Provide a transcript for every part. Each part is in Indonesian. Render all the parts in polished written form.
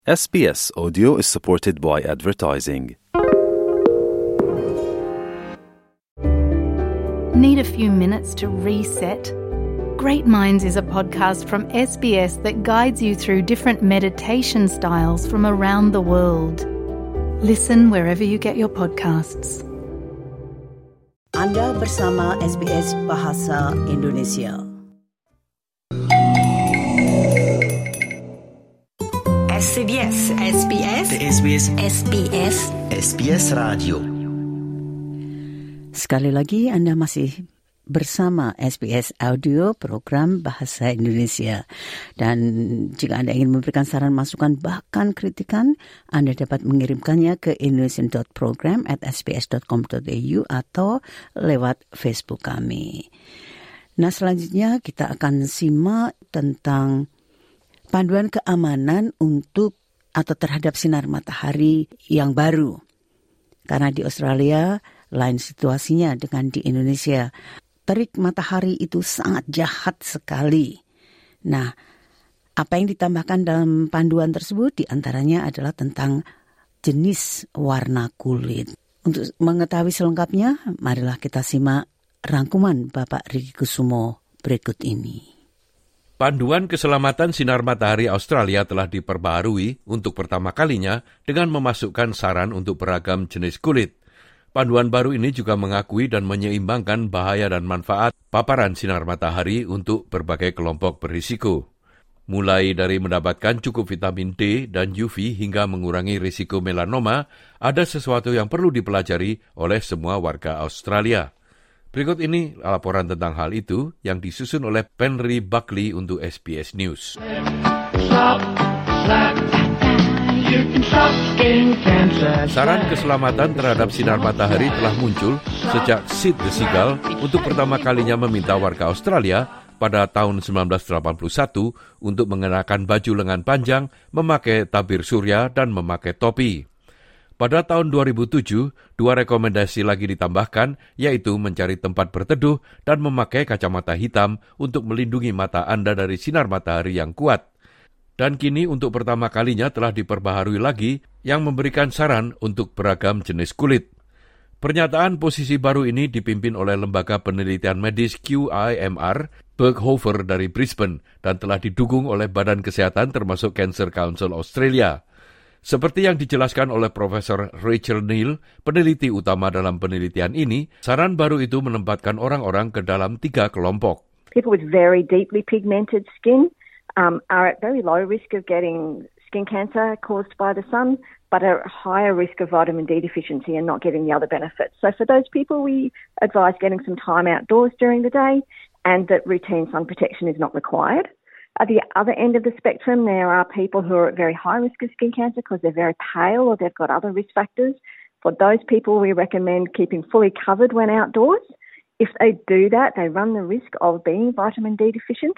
SBS Audio is supported by advertising. Need a few minutes to reset? Great Minds is a podcast from SBS that guides you through different meditation styles from around the world. Listen wherever you get your podcasts. Anda bersama SBS Bahasa Indonesia. SBS Radio. Sekali lagi Anda masih bersama SBS Audio program Bahasa Indonesia. Dan jika Anda ingin memberikan saran, masukan, bahkan kritikan, Anda dapat mengirimkannya ke indonesian.program@sbs.com.au atau lewat Facebook kami. Nah, selanjutnya kita akan simak tentang panduan keamanan untuk atau terhadap sinar matahari yang baru. Karena di Australia lain situasinya dengan di Indonesia. Terik matahari itu sangat jahat sekali. Nah, apa yang ditambahkan dalam panduan tersebut diantaranya adalah tentang jenis warna kulit. Untuk mengetahui selengkapnya, marilah kita simak rangkuman Bapak Riki Kusumo berikut ini. Panduan keselamatan sinar matahari Australia telah diperbaharui untuk pertama kalinya dengan memasukkan saran untuk beragam jenis kulit. Panduan baru ini juga mengakui dan menyeimbangkan bahaya dan manfaat paparan sinar matahari untuk berbagai kelompok berisiko. Mulai dari mendapatkan cukup vitamin D dan UV hingga mengurangi risiko melanoma, ada sesuatu yang perlu dipelajari oleh semua warga Australia. Berikut ini laporan tentang hal itu yang disusun oleh Penry Buckley untuk SBS News. Saran keselamatan terhadap sinar matahari telah muncul sejak Sid the Seagull untuk pertama kalinya meminta warga Australia pada tahun 1981 untuk mengenakan baju lengan panjang, memakai tabir surya, dan memakai topi. Pada tahun 2007, dua rekomendasi lagi ditambahkan, yaitu mencari tempat berteduh dan memakai kacamata hitam untuk melindungi mata Anda dari sinar matahari yang kuat. Dan kini untuk pertama kalinya telah diperbaharui lagi yang memberikan saran untuk beragam jenis kulit. Pernyataan posisi baru ini dipimpin oleh Lembaga Penelitian Medis QIMR, Berghofer dari Brisbane, dan telah didukung oleh Badan Kesehatan termasuk Cancer Council Australia. Seperti yang dijelaskan oleh Profesor Rachel Neal, peneliti utama dalam penelitian ini, saran baru itu menempatkan orang-orang ke dalam 3 kelompok. People with very deeply pigmented skin are at very low risk of getting skin cancer caused by the sun, but are at higher risk of vitamin D deficiency and not getting the other benefits. So for those people, we advise getting some time outdoors during the day and that routine sun protection is not required. At the other end of the spectrum, there are people who are at very high risk of skin cancer because they're very pale or they've got other risk factors. For those people, we recommend keeping fully covered when outdoors. If they do that, they run the risk of being vitamin D deficient.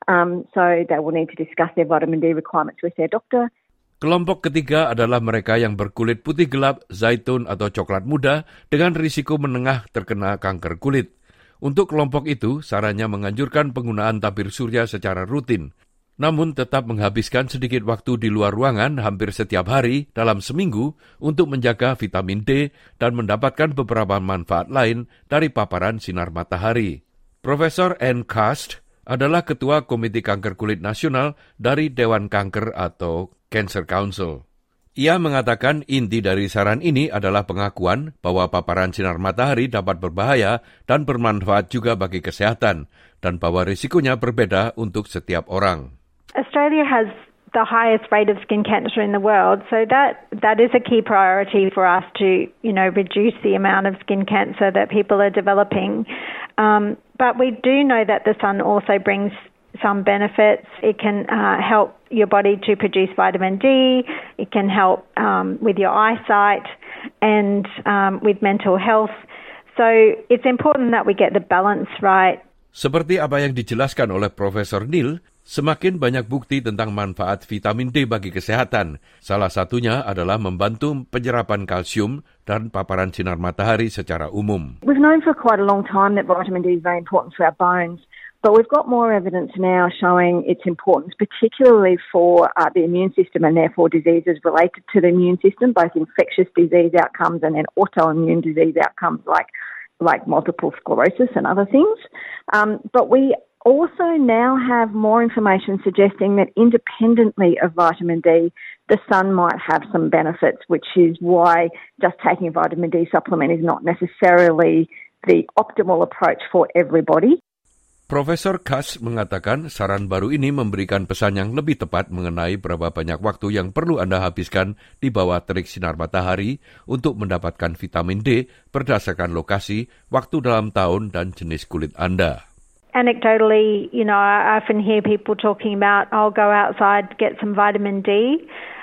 So they will need to discuss their vitamin D requirements with their doctor. Kelompok ketiga adalah mereka yang berkulit putih gelap, zaitun atau coklat muda dengan risiko menengah terkena kanker kulit. Untuk kelompok itu, sarannya menganjurkan penggunaan tabir surya secara rutin, namun tetap menghabiskan sedikit waktu di luar ruangan hampir setiap hari dalam seminggu untuk menjaga vitamin D dan mendapatkan beberapa manfaat lain dari paparan sinar matahari. Profesor Ann Cast adalah Ketua Komite Kanker Kulit Nasional dari Dewan Kanker atau Cancer Council. Ia mengatakan inti dari saran ini adalah pengakuan bahwa paparan sinar matahari dapat berbahaya dan bermanfaat juga bagi kesehatan, dan bahwa risikonya berbeda untuk setiap orang. Australia has the highest rate of skin cancer in the world, so that is a key priority for us to, reduce the amount of skin cancer that people are developing. But we do know that the sun also brings some benefits. It can help your body to produce vitamin D. It can help with your eyesight and with mental health. So it's important that we get the balance right. Seperti apa yang dijelaskan oleh Profesor Neal, semakin banyak bukti tentang manfaat vitamin D bagi kesehatan. Salah satunya adalah membantu penyerapan kalsium dan paparan sinar matahari secara umum. We've known for quite a long time that vitamin D is very important for our bones. But we've got more evidence now showing its importance, particularly for the immune system and therefore diseases related to the immune system, both infectious disease outcomes and then autoimmune disease outcomes like multiple sclerosis and other things. But we also now have more information suggesting that independently of vitamin D, the sun might have some benefits, which is why just taking a vitamin D supplement is not necessarily the optimal approach for everybody. Profesor Kass mengatakan saran baru ini memberikan pesan yang lebih tepat mengenai berapa banyak waktu yang perlu Anda habiskan di bawah terik sinar matahari untuk mendapatkan vitamin D berdasarkan lokasi, waktu dalam tahun, dan jenis kulit Anda. Anecdotally, I often hear people talking about, I'll go outside to get some vitamin D.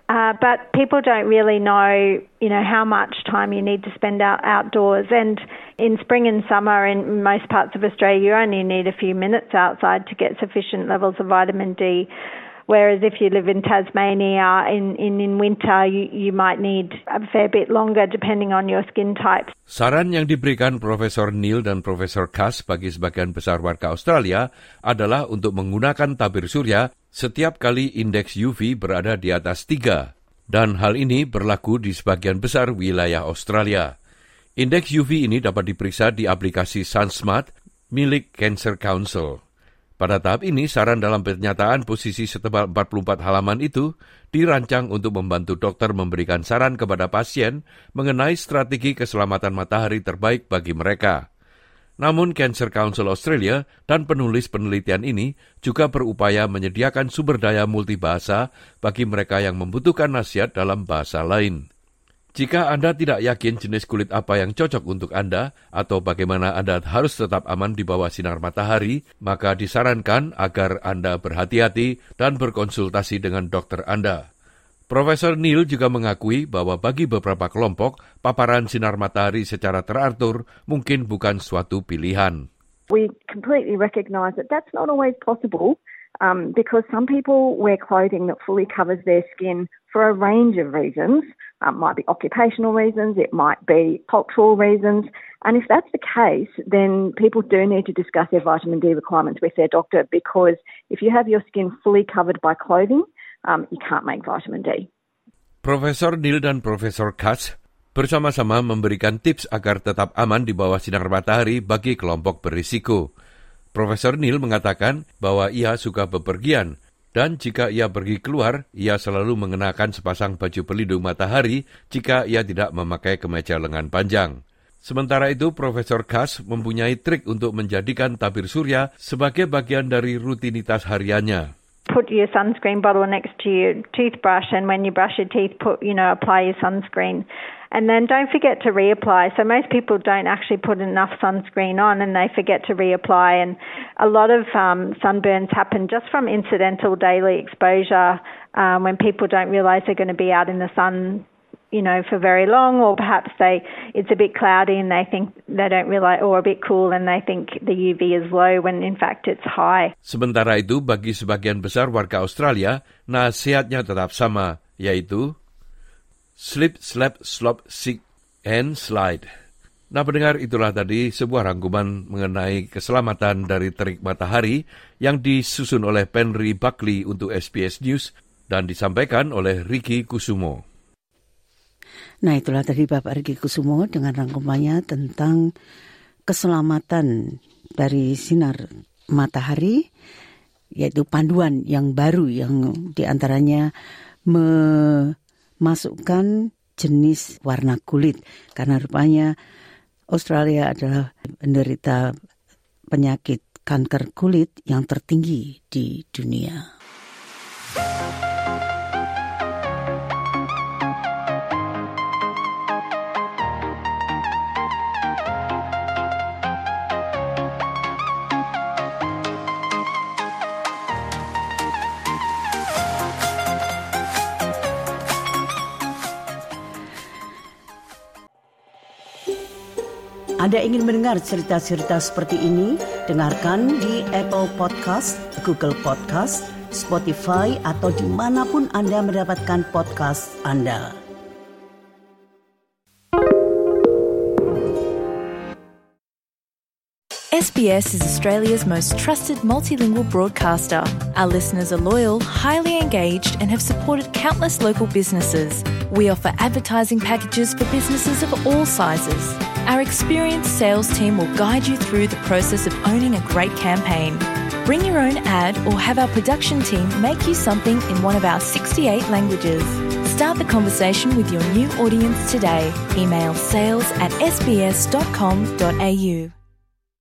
But people don't really know, how much time you need to spend outdoors. And in spring and summer in most parts of Australia, you only need a few minutes outside to get sufficient levels of vitamin D. Whereas if you live in Tasmania, in winter, you might need a fair bit longer depending on your skin type. Saran yang diberikan Profesor Neil dan Profesor Kass bagi sebagian besar warga Australia adalah untuk menggunakan tabir surya setiap kali indeks UV berada di atas 3. Dan hal ini berlaku di sebagian besar wilayah Australia. Indeks UV ini dapat diperiksa di aplikasi SunSmart milik Cancer Council. Pada tahap ini, saran dalam pernyataan posisi setebal 44 halaman itu dirancang untuk membantu dokter memberikan saran kepada pasien mengenai strategi keselamatan matahari terbaik bagi mereka. Namun Cancer Council Australia dan penulis penelitian ini juga berupaya menyediakan sumber daya multibahasa bagi mereka yang membutuhkan nasihat dalam bahasa lain. Jika Anda tidak yakin jenis kulit apa yang cocok untuk Anda atau bagaimana Anda harus tetap aman di bawah sinar matahari, maka disarankan agar Anda berhati-hati dan berkonsultasi dengan dokter Anda. Profesor Neil juga mengakui bahwa bagi beberapa kelompok, paparan sinar matahari secara teratur mungkin bukan suatu pilihan. We completely recognise that that's not always possible because some people wear clothing that fully covers their skin for a range of reasons. It might be occupational reasons, it might be cultural reasons. And if that's the case, then people do need to discuss their vitamin D requirements with their doctor because if you have your skin fully covered by clothing, you can't make vitamin D. Profesor Neil dan Profesor Kass bersama-sama memberikan tips agar tetap aman di bawah sinar matahari bagi kelompok berisiko. Profesor Neil mengatakan bahwa ia suka bepergian dan jika ia pergi keluar, ia selalu mengenakan sepasang baju pelindung matahari jika ia tidak memakai kemeja lengan panjang. Sementara itu, Profesor Kass mempunyai trik untuk menjadikan tabir surya sebagai bagian dari rutinitas hariannya. Put your sunscreen bottle next to your toothbrush, and when you brush your teeth, apply your sunscreen. And then don't forget to reapply. So most people don't actually put enough sunscreen on and they forget to reapply. And a lot of sunburns happen just from incidental daily exposure when people don't realise they're going to be out in the sun, for very long, or perhaps it's a bit cloudy and they think they don't realise, or a bit cool and they think the UV is low when in fact it's high. Sementara itu, bagi sebagian besar warga Australia, nasihatnya tetap sama, yaitu Slip, slap, slop, sick, and slide. Nah, pendengar, itulah tadi sebuah rangkuman mengenai keselamatan dari terik matahari yang disusun oleh Penry Buckley untuk SBS News dan disampaikan oleh Ricky Kusumo. Nah, itulah tadi Bapak Ricky Kusumo dengan rangkumannya tentang keselamatan dari sinar matahari, yaitu panduan yang baru yang diantaranya masukkan jenis warna kulit karena rupanya Australia adalah penderita penyakit kanker kulit yang tertinggi di dunia. Anda ingin mendengar cerita-cerita seperti ini? Dengarkan di Apple Podcast, Google Podcast, Spotify, atau dimanapun Anda mendapatkan podcast Anda. SBS is Australia's most trusted multilingual broadcaster. Our listeners are loyal, highly engaged, and have supported countless local businesses. We offer advertising packages for businesses of all sizes. Our experienced sales team will guide you through the process of owning a great campaign. Bring your own ad or have our production team make you something in one of our 68 languages. Start the conversation with your new audience today. Email sales@sbs.com.au.